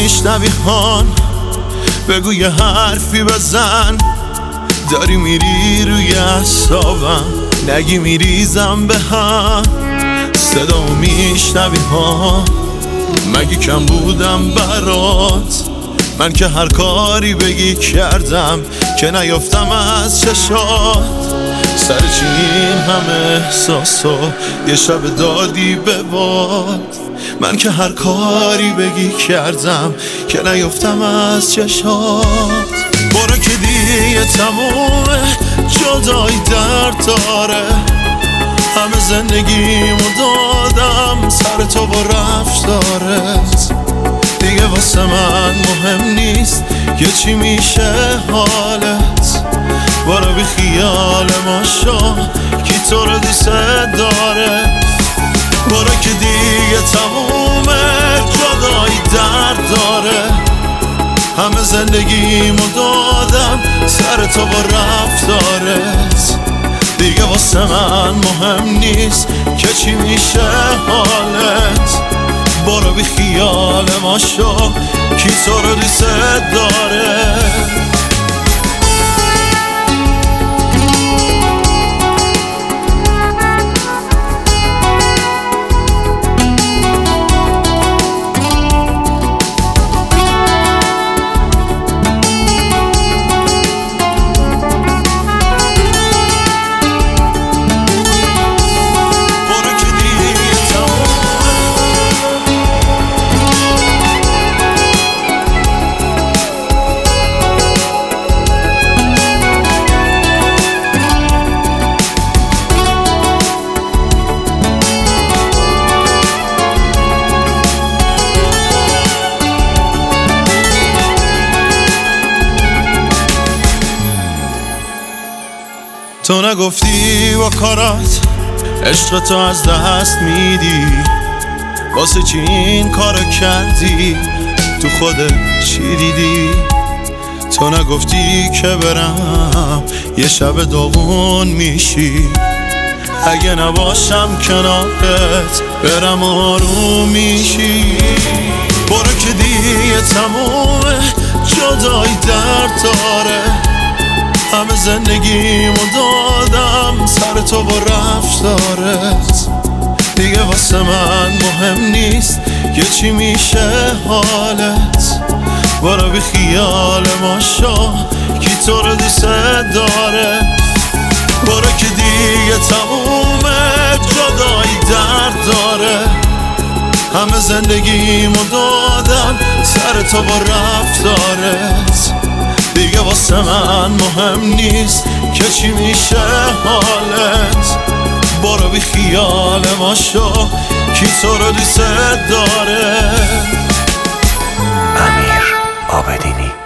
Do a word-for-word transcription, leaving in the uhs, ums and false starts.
میشنوی هان بگو یه حرفی بزن، داری میری روی اعصابم، نگی میریزم به هم. صدا میشنوی ها، مگه کم بودم برات؟ من که هر کاری بگی کردم که نیافتم از چشات. سر چی این همه احساسو یه شب دادی به باد؟ من که هر کاری بگی کردم که نیافتم از چشات. برو که دیگه تمومه، جدایی درد داره، همه زندگیمو دادم سر تو با رفتارت. دیگه واسه من مهم نیست که چی میشه حالت. برو بی خیال ما شو، کی تو رو دوست داره؟ برو که دیگه تمومه، جدایی درد داره، همه زندگیمو دادم سر تو با رفتارت. دیگه واسه من مهم نیست که چی میشه حالت. برو بی خیال ما شو، کی تو رو دوست داره؟ تو نگفتی با کارات عشق تو از دست میدی، واسه چی این کارو کردی؟ تو خودت چی دیدی؟ تو نگفتی که برم یه شب داغون میشی، اگه نباشم کنارت برم آروم میشی. برو که دیگه تمومه، جدایی درد داره، همه زندگیمو دادم سر تو با رفتارت. دیگه واسه من مهم نیست که چی میشه حالت. برو بی خیال ما شو، کی تو رو دوست داره؟ برو که دیگه تمومه، جدایی درد داره، همه زندگیمو دادم سر تو با رفتارت. دیگه واسه من مهم نیست که چی میشه حالت. برو بی خیال ما شو، کی تو رو دوست داره؟ امیر عابدینی.